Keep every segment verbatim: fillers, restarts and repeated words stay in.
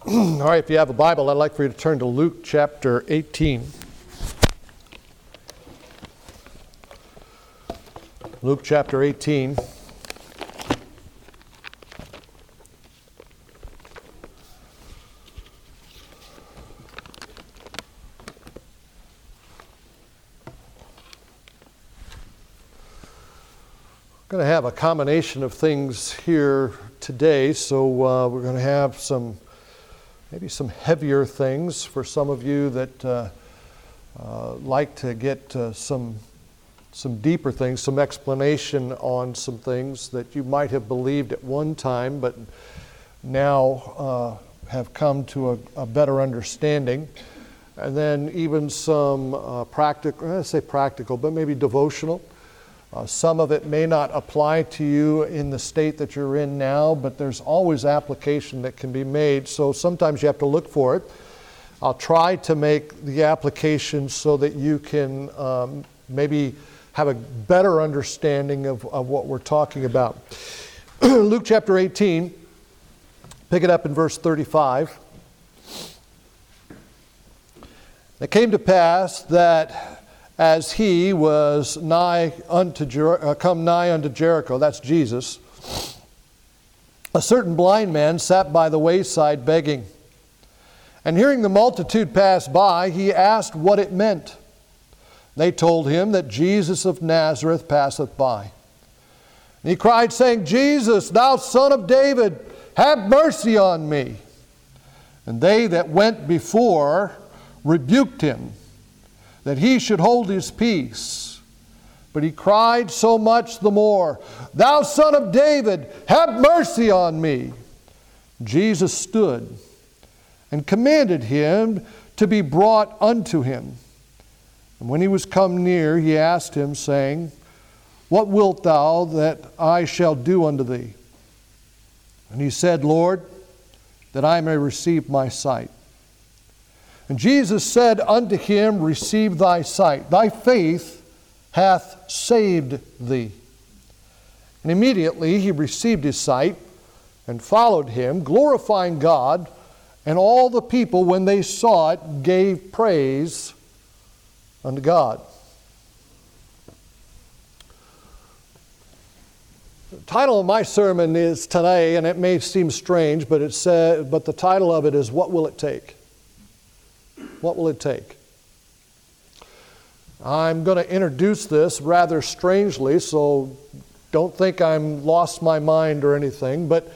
All right, if you have a Bible, I'd like for you to turn to Luke chapter eighteen. Luke chapter eighteen. We're going to have a combination of things here today, so uh, we're going to have some maybe some heavier things for some of you that uh, uh, like to get uh, some some deeper things, some explanation on some things that you might have believed at one time, but now uh, have come to a, a better understanding. And then even some uh, practical, I say practical, but maybe devotional. Uh, some of it may not apply to you in the state that you're in now, but there's always application that can be made. So sometimes you have to look for it. I'll try to make the application so that you can um, maybe have a better understanding of, of what we're talking about. Luke chapter eighteen, pick it up in verse thirty-five. It came to pass that as he was nigh unto Jer- uh, come nigh unto Jericho, that's Jesus, a certain blind man sat by the wayside begging. And hearing the multitude pass by, he asked what it meant. They told him that Jesus of Nazareth passeth by. And he cried, saying, Jesus, thou son of David, have mercy on me. And they that went before rebuked him, that he should hold his peace. But he cried so much the more, Thou son of David, have mercy on me. Jesus stood and commanded him to be brought unto him. And when he was come near, he asked him, saying, What wilt thou that I shall do unto thee? And he said, Lord, that I may receive my sight. And Jesus said unto him, Receive thy sight. Thy faith hath saved thee. And immediately he received his sight and followed him, glorifying God. And all the people, when they saw it, gave praise unto God. The title of my sermon is today, and it may seem strange, but it said, but the title of it is, What Will It Take? What will it take? I'm going to introduce this rather strangely, so don't think I'm lost my mind or anything, but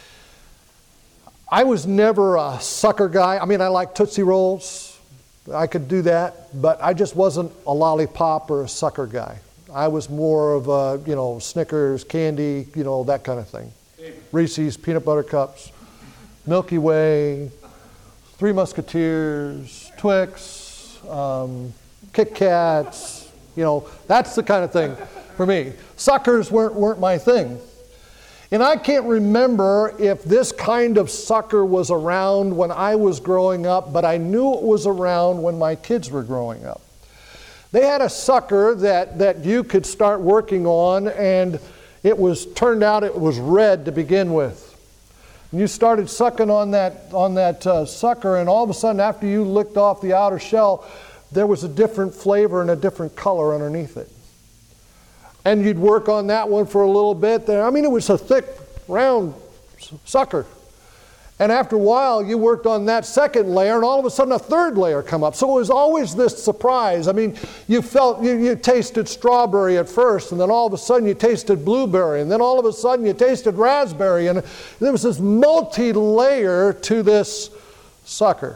I was never a sucker guy. I mean, I like Tootsie Rolls. I could do that, but I just wasn't a lollipop or a sucker guy. I was more of a, you know, Snickers, candy, you know, that kind of thing. Reese's, peanut butter cups, Milky Way, Three Musketeers, Twix, um, Kit Kats, you know, that's the kind of thing for me. Suckers weren't, weren't my thing. And I can't remember if this kind of sucker was around when I was growing up, but I knew it was around when my kids were growing up. They had a sucker that, that you could start working on, and it was turned out it was red to begin with. And you started sucking on that on that uh, sucker, and all of a sudden, after you licked off the outer shell, there was a different flavor and a different color underneath it. And you'd work on that one for a little bit. There, I mean, it was a thick, round sucker. And after a while, you worked on that second layer, and all of a sudden, a third layer come up. So it was always this surprise. I mean, you felt you, you tasted strawberry at first, and then all of a sudden you tasted blueberry, and then all of a sudden you tasted raspberry, and there was this multi-layer to this sucker.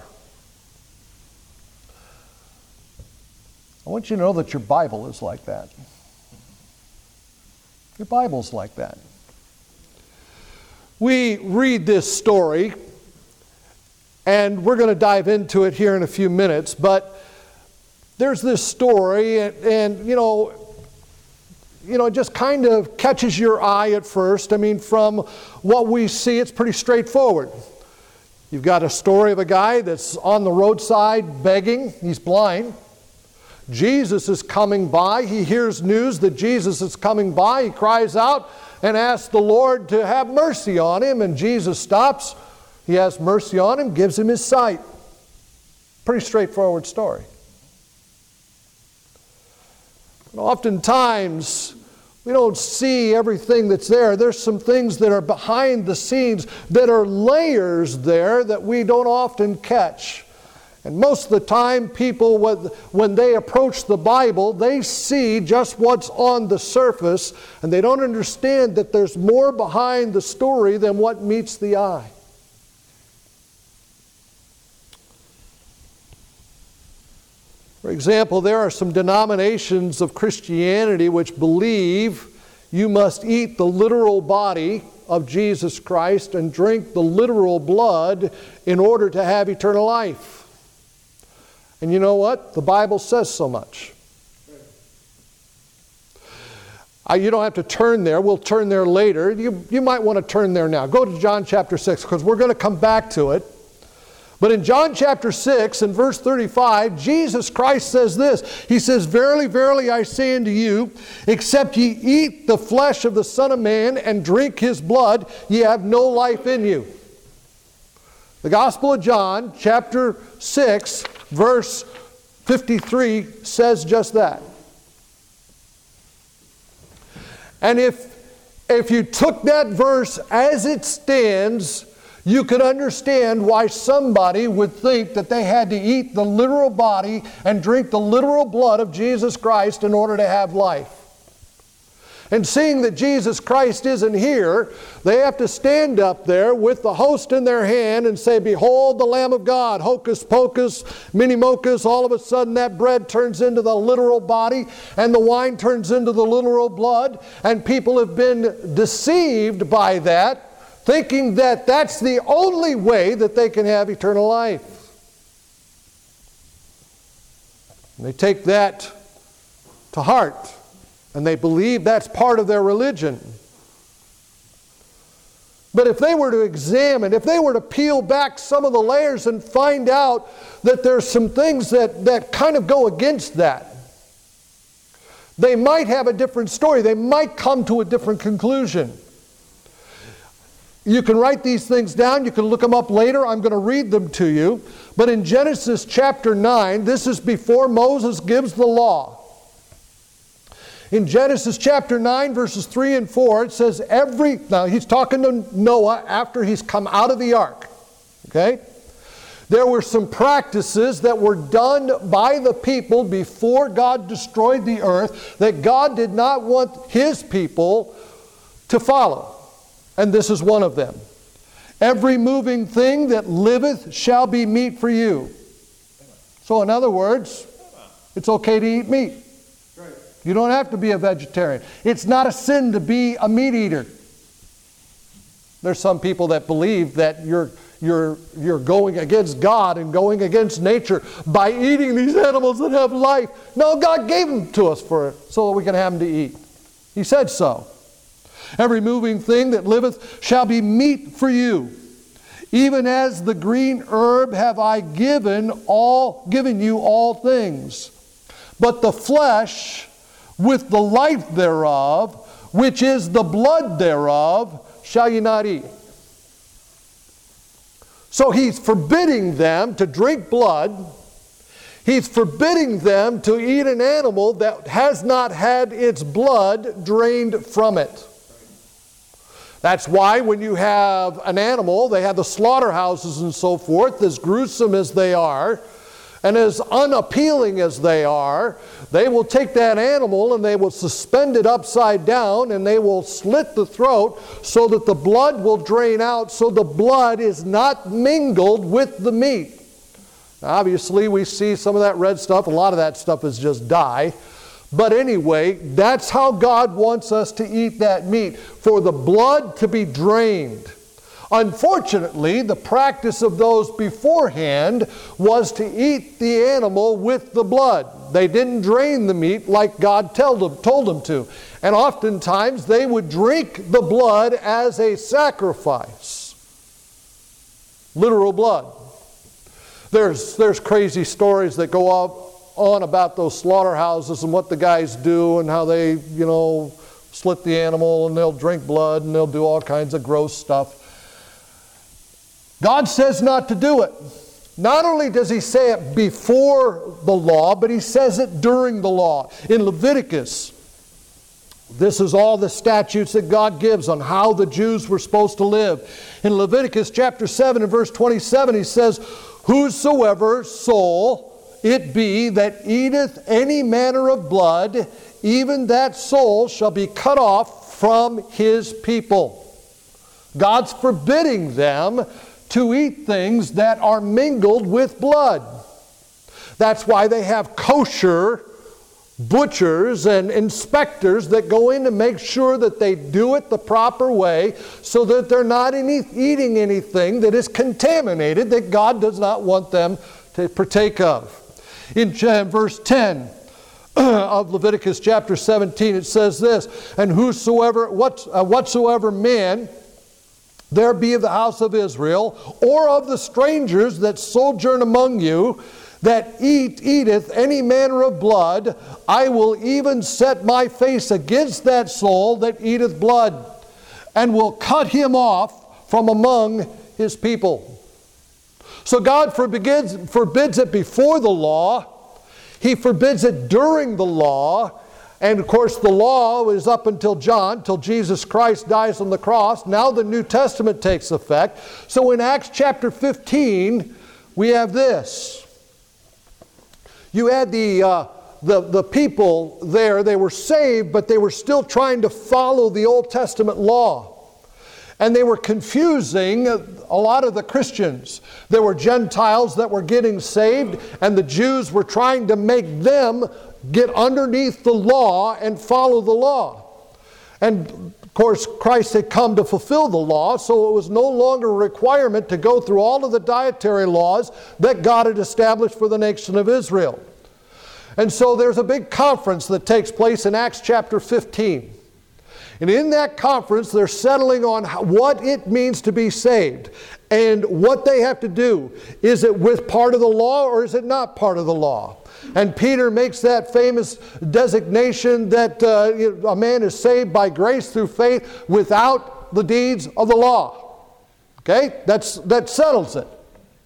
I want you to know that your Bible is like that. Your Bible's like that. We read this story, and we're going to dive into it here in a few minutes, but there's this story, and, and you know, you know, it just kind of catches your eye at first. I mean, from what we see, it's pretty straightforward. You've got a story of a guy that's on the roadside begging. He's blind. Jesus is coming by. He hears news that Jesus is coming by. He cries out and asks the Lord to have mercy on him, and Jesus stops, He has mercy on him, gives him his sight. Pretty straightforward story. And oftentimes, we don't see everything that's there. There's some things that are behind the scenes that are layers there that we don't often catch. And most of the time, people, when they approach the Bible, they see just what's on the surface, and they don't understand that there's more behind the story than what meets the eye. For example, there are some denominations of Christianity which believe you must eat the literal body of Jesus Christ and drink the literal blood in order to have eternal life. And you know what? The Bible says so much. Uh, you don't have to turn there. We'll turn there later. You, you might want to turn there now. Go to John chapter six, because we're going to come back to it. But in John chapter six and verse thirty-five, Jesus Christ says this. He says, "Verily, verily, I say unto you, except ye eat the flesh of the Son of Man and drink his blood, ye have no life in you." The Gospel of John chapter six, verse fifty-three says just that. And if, if you took that verse as it stands, you could understand why somebody would think that they had to eat the literal body and drink the literal blood of Jesus Christ in order to have life. And seeing that Jesus Christ isn't here, they have to stand up there with the host in their hand and say, "Behold the Lamb of God." Hocus pocus, mini mocus, all of a sudden that bread turns into the literal body and the wine turns into the literal blood. And people have been deceived by that, thinking that that's the only way that they can have eternal life. And they take that to heart, and they believe that's part of their religion. But if they were to examine, if they were to peel back some of the layers and find out that there's some things that, that kind of go against that, they might have a different story. They might come to a different conclusion. You can write these things down. You can look them up later. I'm going to read them to you. But in Genesis chapter nine, this is before Moses gives the law. In Genesis chapter nine, verses three and four, it says every... Now, he's talking to Noah after he's come out of the ark. Okay? There were some practices that were done by the people before God destroyed the earth that God did not want His people to follow. And this is one of them. "Every moving thing that liveth shall be meat for you." So in other words, it's okay to eat meat. You don't have to be a vegetarian. It's not a sin to be a meat eater. There's some people that believe that you're, you're, you're going against God and going against nature by eating these animals that have life. No, God gave them to us for so that we can have them to eat. He said so. "Every moving thing that liveth shall be meat for you. Even as the green herb have I given all given you all things. But the flesh with the life thereof, which is the blood thereof, shall ye not eat." So he's forbidding them to drink blood. He's forbidding them to eat an animal that has not had its blood drained from it. That's why when you have an animal, they have the slaughterhouses and so forth, as gruesome as they are, and as unappealing as they are, they will take that animal and they will suspend it upside down and they will slit the throat so that the blood will drain out, so the blood is not mingled with the meat. Now, obviously, we see some of that red stuff. A lot of that stuff is just dye. But anyway, that's how God wants us to eat that meat, for the blood to be drained. Unfortunately, the practice of those beforehand was to eat the animal with the blood. They didn't drain the meat like God told them, told them to. And oftentimes they would drink the blood as a sacrifice. Literal blood. There's, there's crazy stories that go up on about those slaughterhouses and what the guys do and how they, you know, slit the animal and they'll drink blood and they'll do all kinds of gross stuff. God says not to do it. Not only does he say it before the law, but he says it during the law. In Leviticus, this is all the statutes that God gives on how the Jews were supposed to live. In Leviticus chapter seven and verse twenty-seven, he says, "Whosoever soul it be that eateth any manner of blood, even that soul shall be cut off from his people." God's forbidding them to eat things that are mingled with blood. That's why they have kosher butchers and inspectors that go in to make sure that they do it the proper way, so that they're not any, eating anything that is contaminated that God does not want them to partake of. In verse ten of Leviticus chapter seventeen, it says this, "And whosoever, what, uh, whatsoever man there be of the house of Israel, or of the strangers that sojourn among you, that eat, eateth any manner of blood, I will even set my face against that soul that eateth blood, and will cut him off from among his people." So God forbids, forbids it before the law. He forbids it during the law. And of course, the law is up until John, till Jesus Christ dies on the cross. Now the New Testament takes effect. So in Acts chapter fifteen, we have this. You had the, uh, the, the people there, they were saved, but they were still trying to follow the Old Testament law. And they were confusing a lot of the Christians. There were Gentiles that were getting saved, and the Jews were trying to make them get underneath the law and follow the law. And of course, Christ had come to fulfill the law, so it was no longer a requirement to go through all of the dietary laws that God had established for the nation of Israel. And so there's a big conference that takes place in Acts chapter fifteen. And in that conference, they're settling on what it means to be saved and what they have to do. Is it with part of the law, or is it not part of the law? And Peter makes that famous designation that uh, a man is saved by grace through faith without the deeds of the law. Okay? That's, that settles it.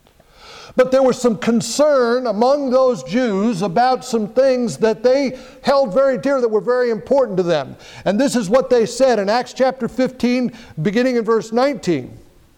But there was some concern among those Jews about some things that they held very dear, that were very important to them. And this is what they said in Acts chapter fifteen, beginning in verse nineteen.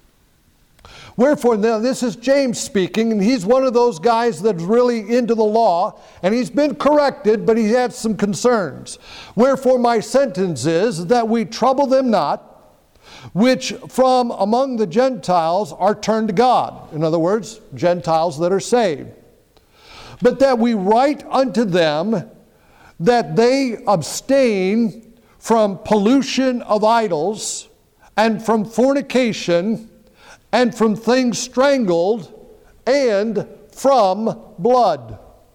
"Wherefore," now this is James speaking, and he's one of those guys that's really into the law, and he's been corrected, but he had some concerns. "Wherefore my sentence is that we trouble them not, which from among the Gentiles are turned to God." In other words, Gentiles that are saved. "But that we write unto them that they abstain from pollution of idols, and from fornication, and from things strangled, and from blood."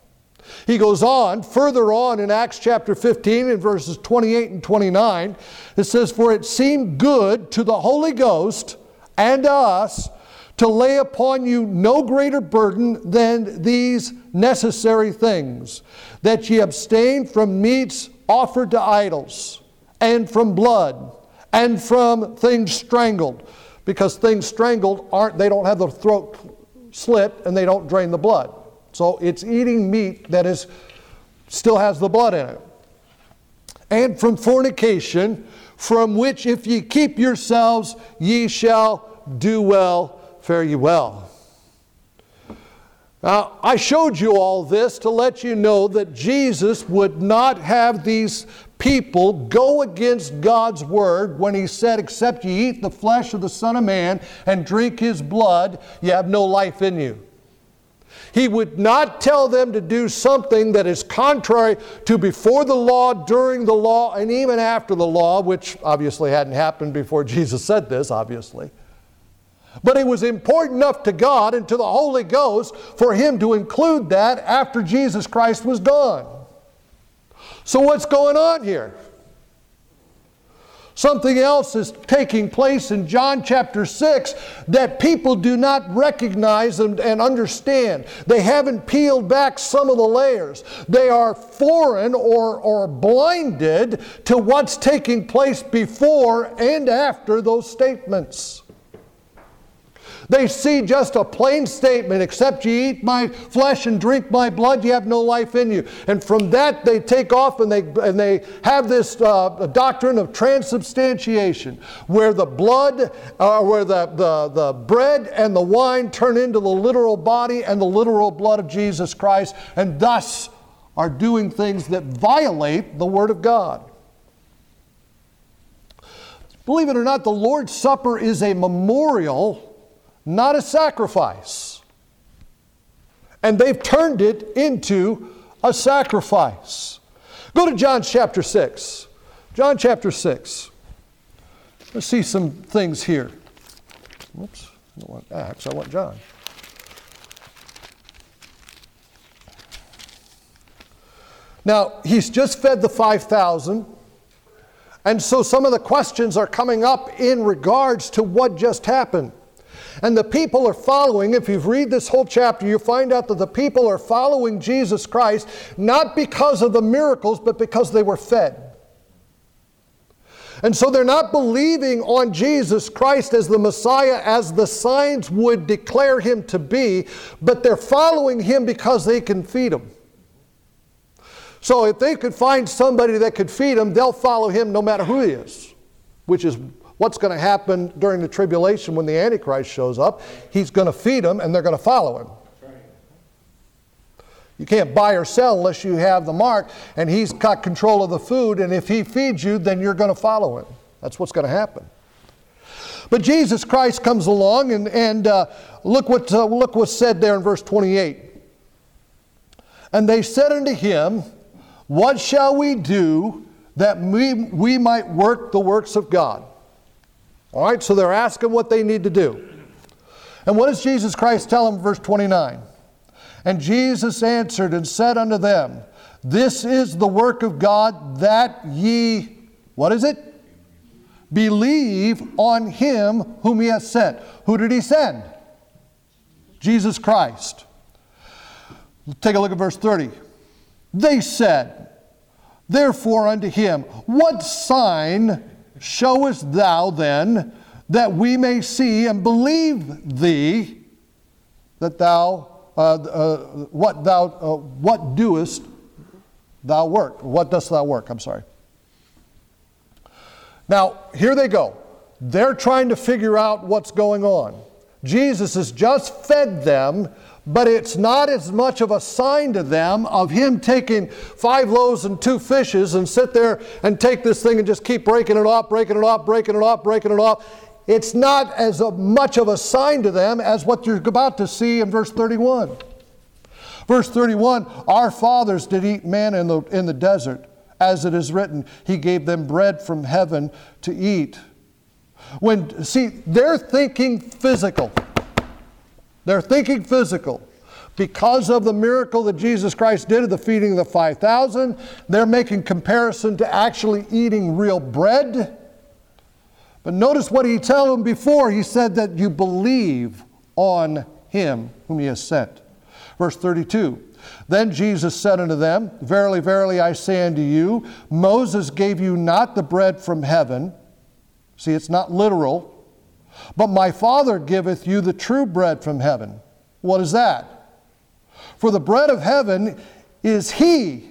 He goes on, further on in Acts chapter fifteen, in verses twenty-eight and twenty-nine, it says, "For it seemed good to the Holy Ghost and to us to lay upon you no greater burden than these necessary things, that ye abstain from meats offered to idols, and from blood, and from things strangled." Because things strangled aren't, they don't have the throat slit and they don't drain the blood. So it's eating meat that is still has the blood in it. "And from fornication, from which if ye keep yourselves, ye shall do well, fare ye well." Now, I showed you all this to let you know that Jesus would not have these people go against God's word when he said, "Except ye eat the flesh of the Son of Man and drink his blood, ye have no life in you." He would not tell them to do something that is contrary to before the law, during the law, and even after the law, which obviously hadn't happened before Jesus said this, obviously. But it was important enough to God and to the Holy Ghost for him to include that after Jesus Christ was gone. So what's going on here? Something else is taking place in John chapter six that people do not recognize and, and understand. They haven't peeled back some of the layers. They are foreign or, or blinded to what's taking place before and after those statements. They see just a plain statement, except ye eat my flesh and drink my blood, you have no life in you. And from that they take off and they, and they have this uh, doctrine of transubstantiation, where the blood, uh, where the, the, the bread and the wine turn into the literal body and the literal blood of Jesus Christ, and thus are doing things that violate the Word of God. Believe it or not, the Lord's Supper is a memorial, not a sacrifice. And they've turned it into a sacrifice. Go to John chapter six. John chapter six. Let's see some things here. Whoops, I don't want Acts, I want John. Now, he's just fed the five thousand. And so some of the questions are coming up in regards to what just happened. And the people are following. If you read this whole chapter, you find out that the people are following Jesus Christ, not because of the miracles, but because they were fed. And so they're not believing on Jesus Christ as the Messiah, as the signs would declare him to be, but they're following him because they can feed him. So if they could find somebody that could feed them, they'll follow him no matter who he is, which is what's going to happen during the tribulation when the Antichrist shows up. He's going to feed them and they're going to follow him. You can't buy or sell unless you have the mark, and he's got control of the food, and if he feeds you, then you're going to follow him. That's what's going to happen. But Jesus Christ comes along, and, and uh, look what uh, look what's said there in verse twenty-eight. And they said unto him, what shall we do that we, we might work the works of God? All right, so they're asking what they need to do. And what does Jesus Christ tell them in verse twenty-nine? And Jesus answered and said unto them, this is the work of God, that ye, what is it? Believe on him whom he has sent. Who did he send? Jesus Christ. Take a look at verse thirty. They said, therefore unto him, what sign showest thou then, that we may see and believe thee, that thou, uh, uh, what thou, uh, what doest thou work? What dost thou work? I'm sorry. Now, here they go. They're trying to figure out what's going on. Jesus has just fed them, but it's not as much of a sign to them of him taking five loaves and two fishes and sit there and take this thing and just keep breaking it off, breaking it off, breaking it off, breaking it off. It's not as a, much of a sign to them as what you're about to see in verse thirty-one. Verse thirty-one, our fathers did eat manna in the, in the desert, as it is written, he gave them bread from heaven to eat. When, see, they're thinking physical. They're thinking physical. Because of the miracle that Jesus Christ did at the feeding of the five thousand, they're making comparison to actually eating real bread. But notice what he told them before. He said that you believe on him whom he has sent. Verse thirty-two, then Jesus said unto them, verily, verily, I say unto you, Moses gave you not the bread from heaven. See, it's not literal. But my Father giveth you the true bread from heaven. What is that? For the bread of heaven is he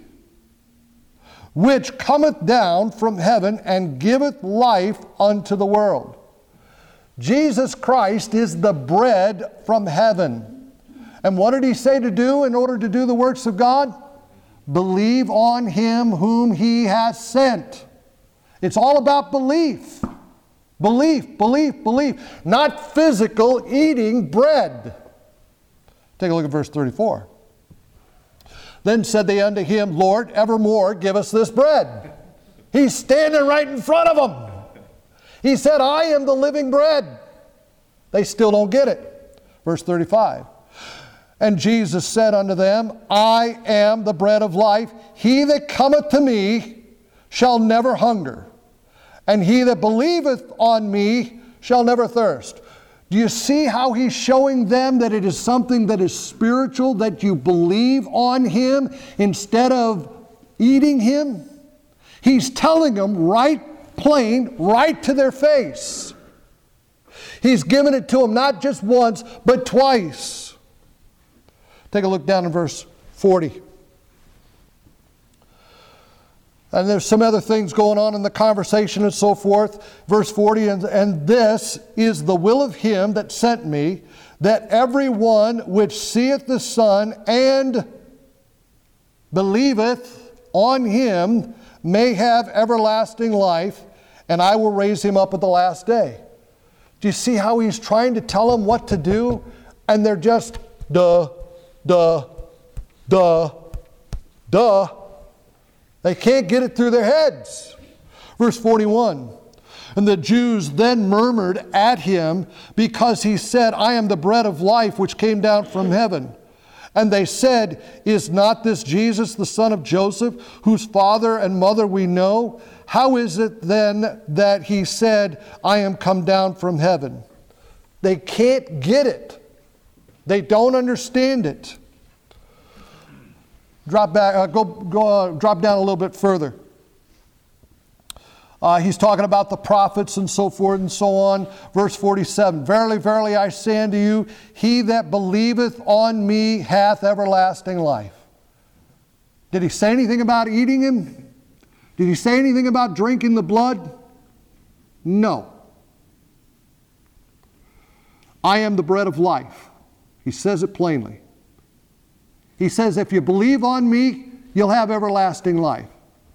which cometh down from heaven and giveth life unto the world. Jesus Christ is the bread from heaven. And what did he say to do in order to do the works of God? Believe on him whom he has sent. It's all about belief. Belief, belief, belief. Not physical eating bread. Take a look at verse thirty-four. Then said they unto him, Lord, evermore give us this bread. He's standing right in front of them. He said, I am the living bread. They still don't get it. Verse thirty-five. And Jesus said unto them, I am the bread of life. He that cometh to me shall never hunger, and he that believeth on me shall never thirst. Do you see how he's showing them that it is something that is spiritual, that you believe on him instead of eating him? He's telling them right plain, right to their face. He's given it to them not just once, but twice. Take a look down in verse forty. And there's some other things going on in the conversation and so forth. Verse forty, and, and this is the will of him that sent me, that every one which seeth the Son and believeth on him may have everlasting life, and I will raise him up at the last day. Do you see how he's trying to tell them what to do? And they're just, duh, duh, duh, duh. They can't get it through their heads. Verse forty-one, and the Jews then murmured at him because he said, I am the bread of life which came down from heaven. And they said, is not this Jesus the son of Joseph, whose father and mother we know? How is it then that he said, I am come down from heaven? They can't get it. They don't understand it. Drop back, uh, go, go, uh, drop down a little bit further. Uh, he's talking about the prophets and so forth and so on. Verse forty-seven, verily, verily, I say unto you, he that believeth on me hath everlasting life. Did he say anything about eating him? Did he say anything about drinking the blood? No. I am the bread of life. He says it plainly. He says, if you believe on me, you'll have everlasting life.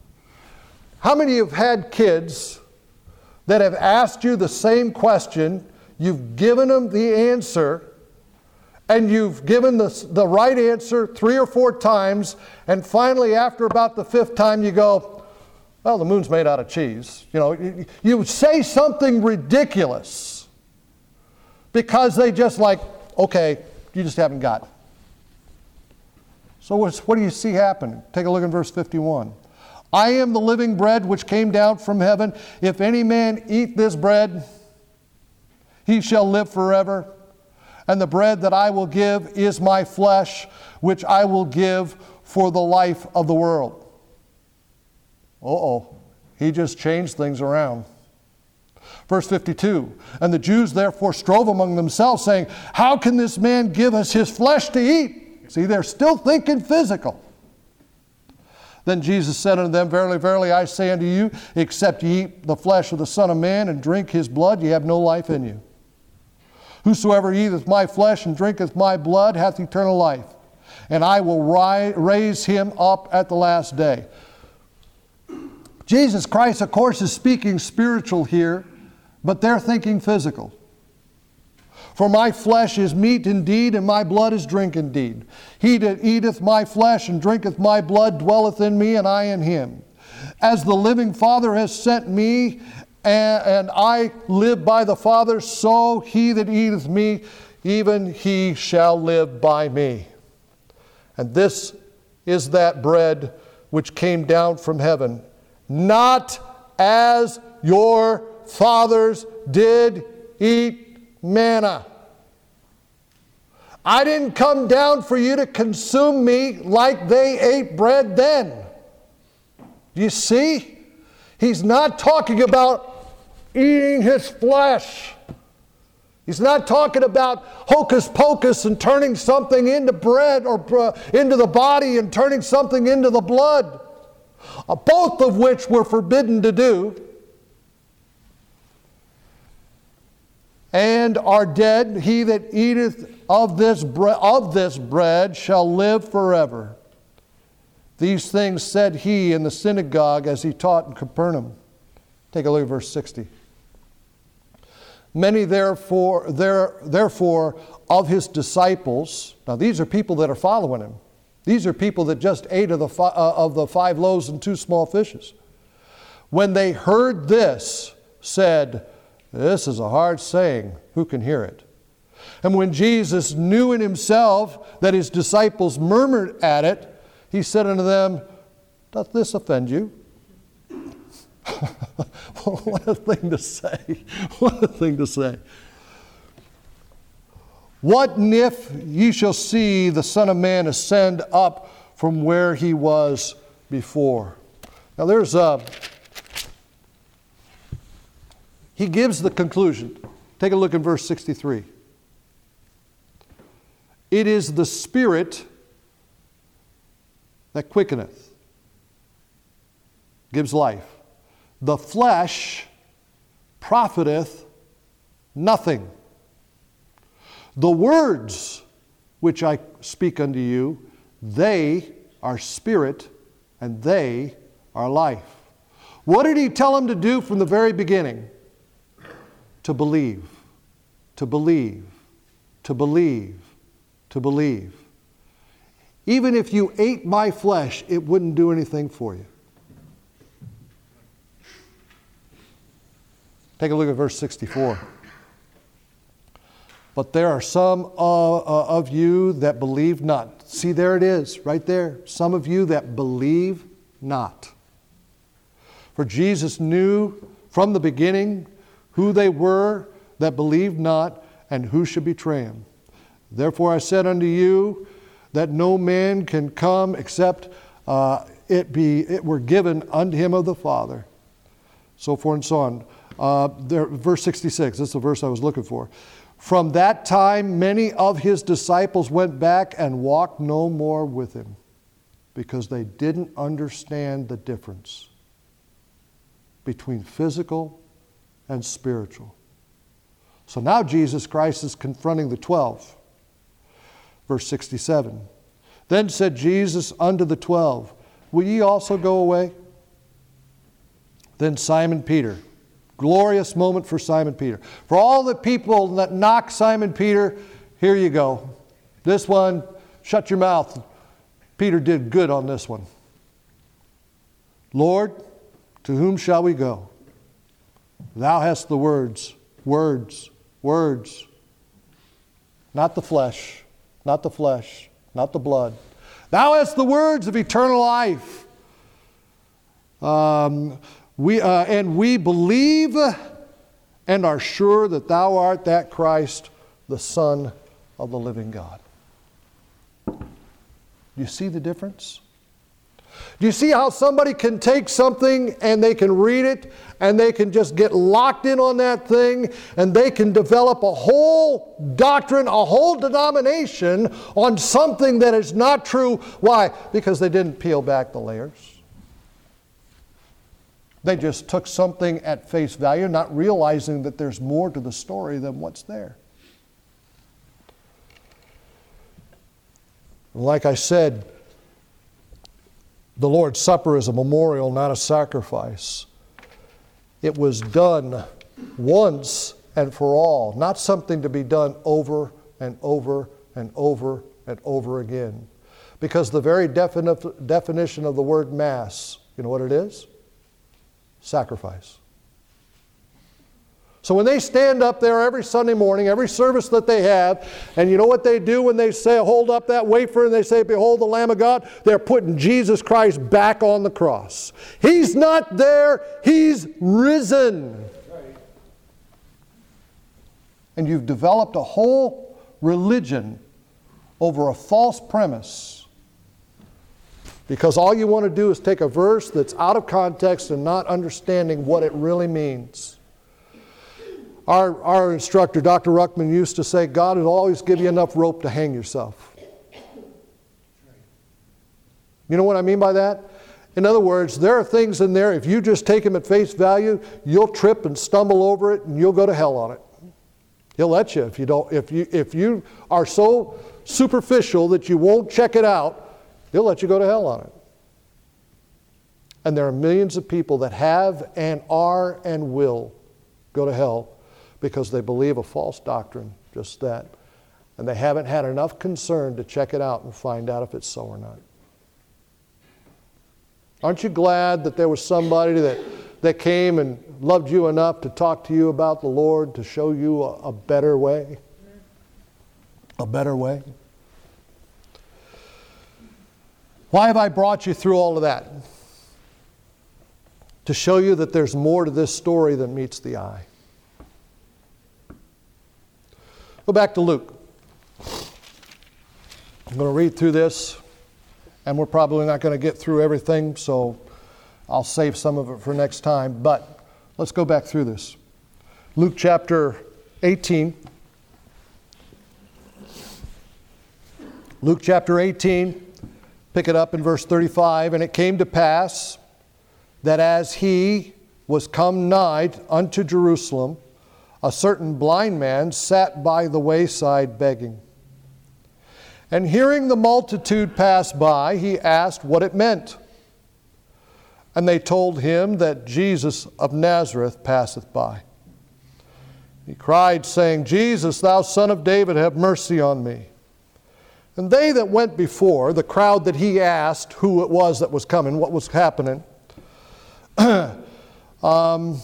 How many have had kids that have asked you the same question, you've given them the answer, and you've given the, the right answer three or four times, and finally after about the fifth time you go, well, the moon's made out of cheese. You know, you, you say something ridiculous because they just like, okay, you just haven't got it. So what's, what do you see happen? Take a look in verse fifty-one. I am the living bread which came down from heaven. If any man eat this bread, he shall live forever. And the bread that I will give is my flesh, which I will give for the life of the world. Uh-oh, he just changed things around. Verse fifty-two, and the Jews therefore strove among themselves, saying, how can this man give us his flesh to eat? See, they're still thinking physical. Then Jesus said unto them, verily, verily, I say unto you, except ye eat the flesh of the Son of Man and drink his blood, ye have no life in you. Whosoever eateth my flesh and drinketh my blood hath eternal life, and I will ri- raise him up at the last day. Jesus Christ, of course, is speaking spiritual here, but they're thinking physical. For my flesh is meat indeed, and my blood is drink indeed. He that eateth my flesh and drinketh my blood dwelleth in me, and I in him. As the living Father has sent me, and, and I live by the Father, so he that eateth me, even he shall live by me. And this is that bread which came down from heaven, not as your fathers did eat manna. I didn't come down for you to consume me like they ate bread then. Do you see? He's not talking about eating his flesh. He's not talking about hocus pocus and turning something into bread or uh, into the body and turning something into the blood, uh, both of which were forbidden to do. And are dead. He that eateth of this, bre- of this bread shall live forever. These things said he in the synagogue as he taught in Capernaum. Take a look at verse sixty. Many therefore, there, therefore of his disciples, now these are people that are following him. These are people that just ate of the, fi- uh, of the five loaves and two small fishes. When they heard this, said, this is a hard saying. Who can hear it? And when Jesus knew in himself that his disciples murmured at it, he said unto them, doth this offend you? What a thing to say. What a thing to say. What if ye shall see the Son of Man ascend up from where he was before? Now there's a... He gives the conclusion. Take a look at verse sixty-three. It is the Spirit that quickeneth, gives life. The flesh profiteth nothing. The words which I speak unto you, they are spirit and they are life. What did he tell them to do from the very beginning? To believe, to believe, to believe, to believe. Even if you ate my flesh, it wouldn't do anything for you. Take a look at verse sixty-four. But there are some uh, uh, of you that believe not. See, there it is, right there. Some of you that believe not. For Jesus knew from the beginning who they were that believed not, and who should betray him. Therefore I said unto you that no man can come except uh, it be it were given unto him of the Father. So forth and so on. Uh, there, verse sixty-six, this is the verse I was looking for. From that time many of his disciples went back and walked no more with him, because they didn't understand the difference between physical and spiritual. So now Jesus Christ is confronting the twelve. Verse sixty-seven. Then said Jesus unto the twelve, will ye also go away? Then Simon Peter, glorious moment for Simon Peter. For all the people that knock Simon Peter, here you go. This one, shut your mouth. Peter did good on this one. Lord, to whom shall we go? Thou hast the words, words, words. Not the flesh, not the flesh, not the blood. Thou hast the words of eternal life. Um, we uh, and we believe and are sure that thou art that Christ, the Son of the living God. Do you see the difference? Do you see how somebody can take something and they can read it and they can just get locked in on that thing and they can develop a whole doctrine, a whole denomination on something that is not true? Why? Because they didn't peel back the layers. They just took something at face value, not realizing that there's more to the story than what's there. Like I said, the Lord's Supper is a memorial, not a sacrifice. It was done once and for all, not something to be done over and over and over and over again. Because the very defini- definition of the word Mass, you know what it is? Sacrifice. So when they stand up there every Sunday morning, every service that they have, and you know what they do when they say, hold up that wafer, and they say, behold the Lamb of God? They're putting Jesus Christ back on the cross. He's not there, He's risen. And you've developed a whole religion over a false premise, because all you want to do is take a verse that's out of context and not understanding what it really means. Our, our instructor, Doctor Ruckman, used to say, God will always give you enough rope to hang yourself. You know what I mean by that? In other words, there are things in there, if you just take them at face value, you'll trip and stumble over it and you'll go to hell on it. He'll let you if you don't. If you, if you are so superficial that you won't check it out, He'll let you go to hell on it. And there are millions of people that have and are and will go to hell because they believe a false doctrine, just that. And they haven't had enough concern to check it out and find out if it's so or not. Aren't you glad that there was somebody that, that came and loved you enough to talk to you about the Lord, to show you a, a better way? A better way? Why have I brought you through all of that? To show you that there's more to this story than meets the eye. Go back to Luke. I'm going to read through this, and we're probably not going to get through everything, so I'll save some of it for next time. But let's go back through this. Luke chapter eighteen. Luke chapter eighteen, pick it up in verse thirty-five. And it came to pass that as he was come nigh unto Jerusalem, a certain blind man sat by the wayside begging. And hearing the multitude pass by, he asked what it meant. And they told him that Jesus of Nazareth passeth by. He cried, saying, Jesus, thou Son of David, have mercy on me. And they that went before, the crowd that he asked who it was that was coming, what was happening, um,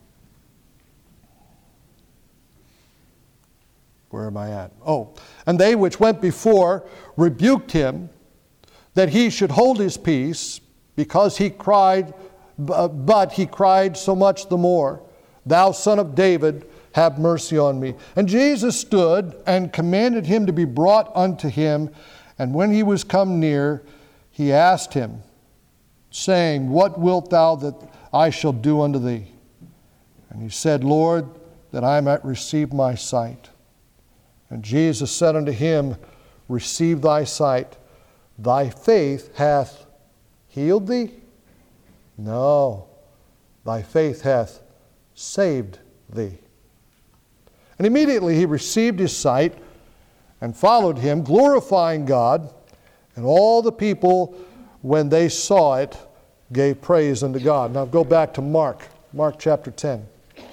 where am I at? Oh, and they which went before rebuked him that he should hold his peace, because he cried, but he cried so much the more, Thou Son of David, have mercy on me. And Jesus stood and commanded him to be brought unto him. And when he was come near, he asked him, saying, What wilt thou that I shall do unto thee? And he said, Lord, that I might receive my sight. And Jesus said unto him, Receive thy sight. Thy faith hath healed thee? No, thy faith hath saved thee. And immediately he received his sight and followed him, glorifying God. And all the people, when they saw it, gave praise unto God. Now go back to Mark, Mark chapter ten.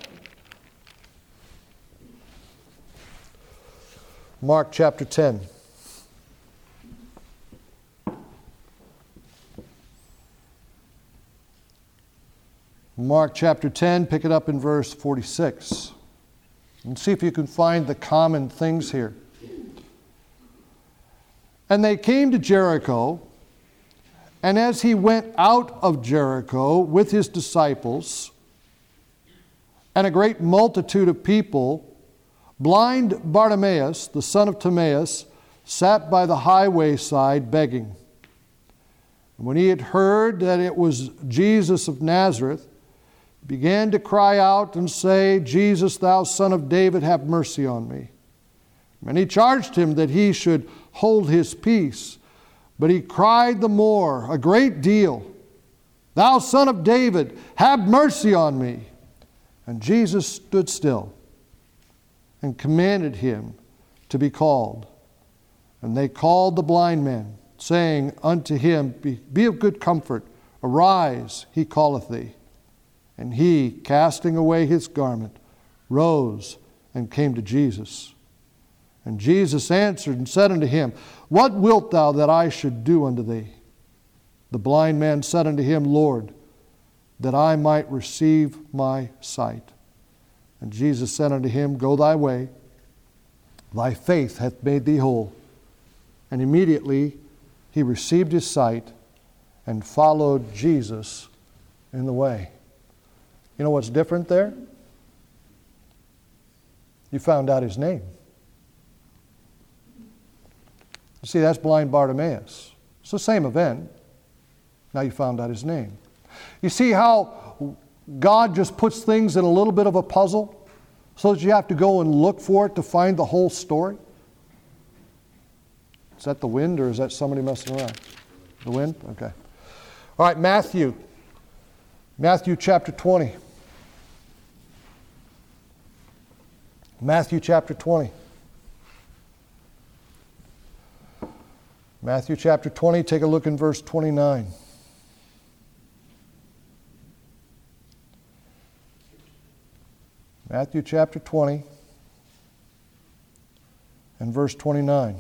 Mark chapter ten. Mark chapter ten, pick it up in verse forty-six. And see if you can find the common things here. And they came to Jericho, and as he went out of Jericho with his disciples, and a great multitude of people, blind Bartimaeus, the son of Timaeus, sat by the highway side begging. And when he had heard that it was Jesus of Nazareth, began to cry out and say, Jesus, thou Son of David, have mercy on me. And he charged him that he should hold his peace. But he cried the more, a great deal, Thou Son of David, have mercy on me. And Jesus stood still and commanded him to be called. And they called the blind man, saying unto him, Be, be of good comfort, arise, he calleth thee. And he, casting away his garment, rose and came to Jesus. And Jesus answered and said unto him, What wilt thou that I should do unto thee? The blind man said unto him, Lord, that I might receive my sight. And Jesus said unto him, Go thy way, thy faith hath made thee whole. And immediately he received his sight and followed Jesus in the way. You know what's different there? You found out his name. You see, that's blind Bartimaeus. It's the same event. Now you found out his name. You see how God just puts things in a little bit of a puzzle so that you have to go and look for it to find the whole story? Is that the wind or is that somebody messing around? The wind? Okay. All right, Matthew. Matthew chapter twenty. Matthew chapter twenty. Matthew chapter twenty, take a look in verse twenty-nine. Matthew chapter twenty and verse twenty-nine.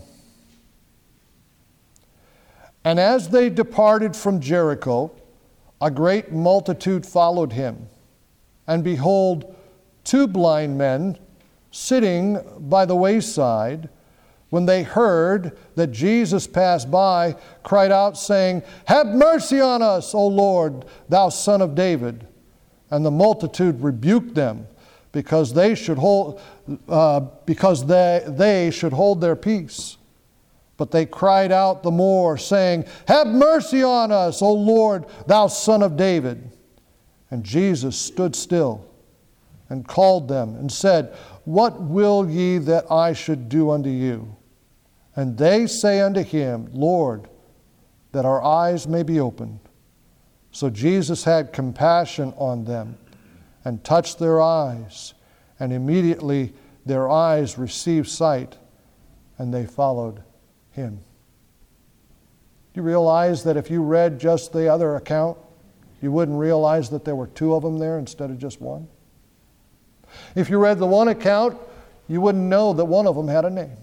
And as they departed from Jericho, a great multitude followed him. And behold, two blind men sitting by the wayside, when they heard that Jesus passed by, cried out, saying, Have mercy on us, O Lord, thou Son of David. And the multitude rebuked them, because they should hold, uh, because they, they should hold their peace. But they cried out the more, saying, Have mercy on us, O Lord, thou Son of David. And Jesus stood still and called them and said, What will ye that I should do unto you? And they say unto him, Lord, that our eyes may be opened. So Jesus had compassion on them and touched their eyes, and immediately their eyes received sight, and they followed him. Do you realize that if you read just the other account, you wouldn't realize that there were two of them there instead of just one? If you read the one account, you wouldn't know that one of them had a name.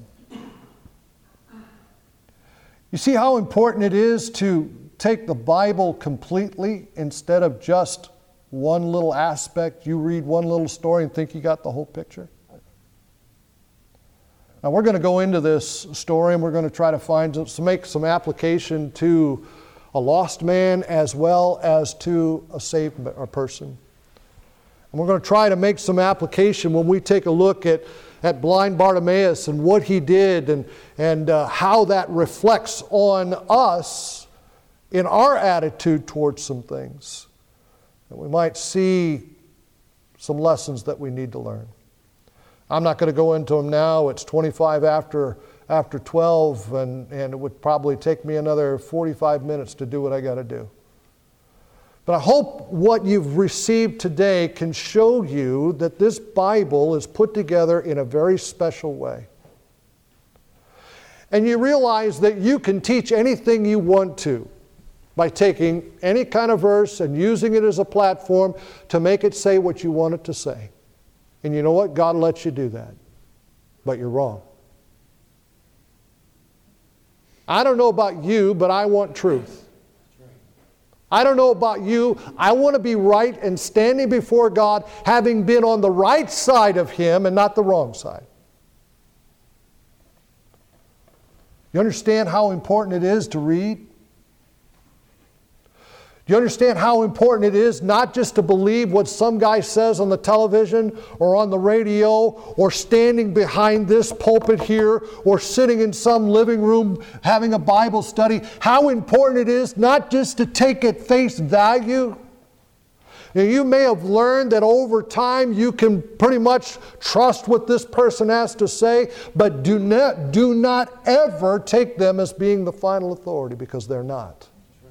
You see how important it is to take the Bible completely instead of just one little aspect. You read one little story and think you got the whole picture. Now we're going to go into this story and we're going to try to find some, make some application to a lost man as well as to a saved person. And we're going to try to make some application when we take a look at, at blind Bartimaeus and what he did and, and uh, how that reflects on us in our attitude towards some things. And we might see some lessons that we need to learn. I'm not going to go into them now. It's twenty-five after, after twelve, and, and it would probably take me another forty-five minutes to do what I got to do. But I hope what you've received today can show you that this Bible is put together in a very special way. And you realize that you can teach anything you want to by taking any kind of verse and using it as a platform to make it say what you want it to say. And you know what? God lets you do that. But you're wrong. I don't know about you, but I want truth. I don't know about you. I want to be right and standing before God, having been on the right side of Him and not the wrong side. You understand how important it is to read? Do you understand how important it is not just to believe what some guy says on the television or on the radio or standing behind this pulpit here or sitting in some living room having a Bible study? How important it is not just to take at face value. Now, you may have learned that over time you can pretty much trust what this person has to say, but do not, do not ever take them as being the final authority, because they're not.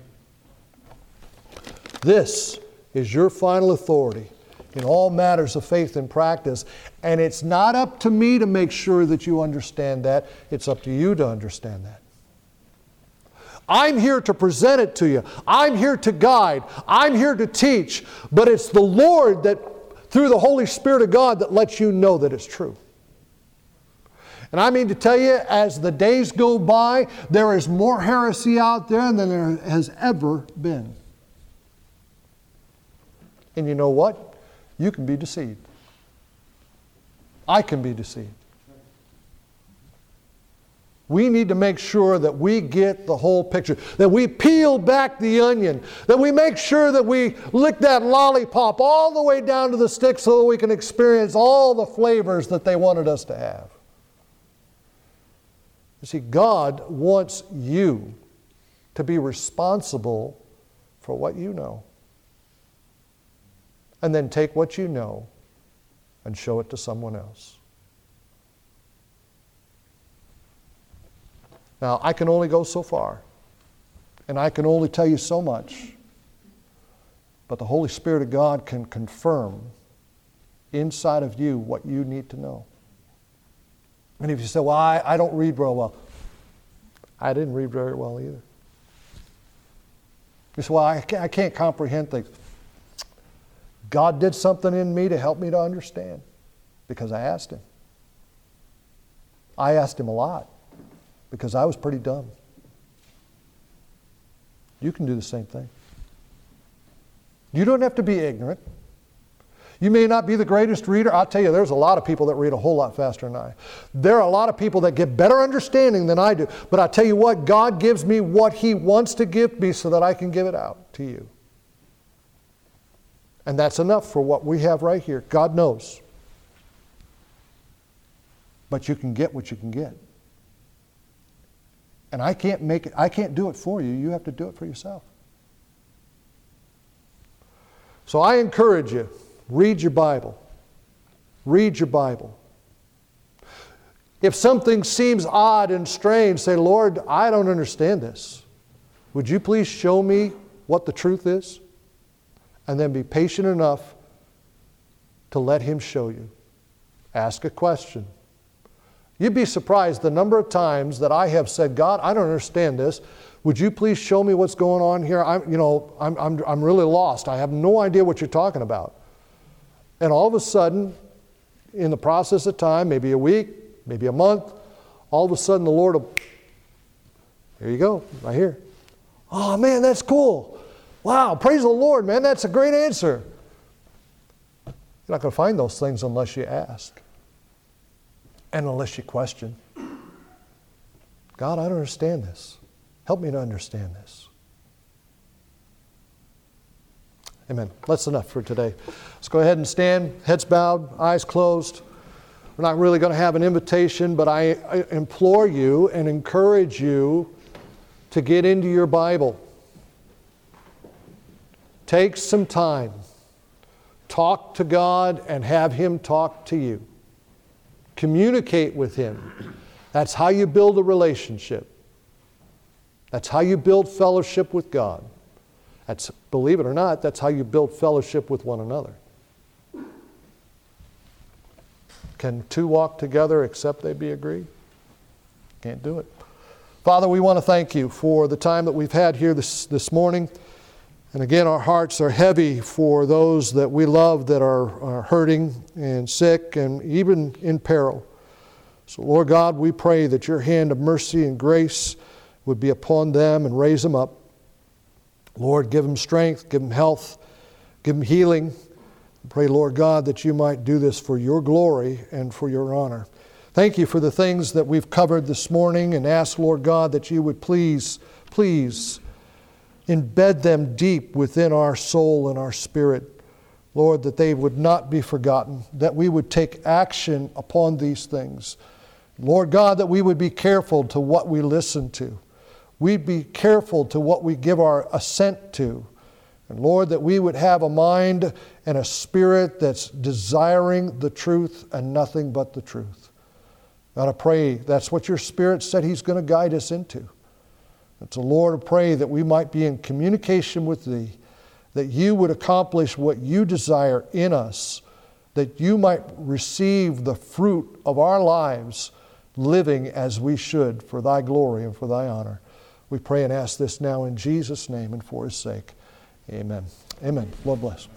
This is your final authority in all matters of faith and practice. And it's not up to me to make sure that you understand that. It's up to you to understand that. I'm here to present it to you. I'm here to guide. I'm here to teach. But it's the Lord that, through the Holy Spirit of God, that lets you know that it's true. And I mean to tell you, as the days go by, there is more heresy out there than there has ever been. And you know what? You can be deceived. I can be deceived. We need to make sure that we get the whole picture, that we peel back the onion, that we make sure that we lick that lollipop all the way down to the stick so that we can experience all the flavors that they wanted us to have. You see, God wants you to be responsible for what you know. And then take what you know and show it to someone else. Now, I can only go so far, and I can only tell you so much, but the Holy Spirit of God can confirm inside of you what you need to know. And if you say, well, I, I don't read very well, I didn't read very well either. You say, well, I can't, I can't comprehend things. God did something in me to help me to understand because I asked Him. I asked Him a lot because I was pretty dumb. You can do the same thing. You don't have to be ignorant. You may not be the greatest reader. I'll tell you, there's a lot of people that read a whole lot faster than I. There are a lot of people that get better understanding than I do. But I tell you what, God gives me what He wants to give me so that I can give it out to you. And that's enough for what we have right here. God knows. But you can get what you can get. And I can't make it, I can't do it for you. You have to do it for yourself. So I encourage you, read your Bible. Read your Bible. If something seems odd and strange, say, Lord, I don't understand this. Would you please show me what the truth is? And then be patient enough to let Him show you. Ask a question. You'd be surprised the number of times that I have said, God, I don't understand this. Would you please show me what's going on here? I'm, you know, I'm, I'm, I'm really lost. I have no idea what you're talking about. And all of a sudden, in the process of time, maybe a week, maybe a month, all of a sudden the Lord will, here you go, right here. Oh man, that's cool. Wow, praise the Lord, man, that's a great answer. You're not going to find those things unless you ask and unless you question. God, I don't understand this. Help me to understand this. Amen. That's enough for today. Let's go ahead and stand, heads bowed, eyes closed. We're not really going to have an invitation, but I, I implore you and encourage you to get into your Bible. Take some time. Talk to God and have Him talk to you. Communicate with Him. That's how you build a relationship. That's how you build fellowship with God. That's, believe it or not, that's how you build fellowship with one another. Can two walk together except they be agreed? Can't do it. Father, we want to thank you for the time that we've had here this, this morning. And again, our hearts are heavy for those that we love that are, are hurting and sick and even in peril. So, Lord God, we pray that your hand of mercy and grace would be upon them and raise them up. Lord, give them strength, give them health, give them healing. Pray, Lord God, that you might do this for your glory and for your honor. Thank you for the things that we've covered this morning, and ask, Lord God, that you would please, please embed them deep within our soul and our spirit. Lord, that they would not be forgotten, that we would take action upon these things. Lord God, that we would be careful to what we listen to. We'd be careful to what we give our assent to. And Lord, that we would have a mind and a spirit that's desiring the truth and nothing but the truth. God, I pray that's what your Spirit said He's going to guide us into. And so, Lord, I pray that we might be in communication with Thee, that you would accomplish what you desire in us, that you might receive the fruit of our lives living as we should for Thy glory and for Thy honor. We pray and ask this now in Jesus' name and for His sake. Amen. Amen. Lord bless.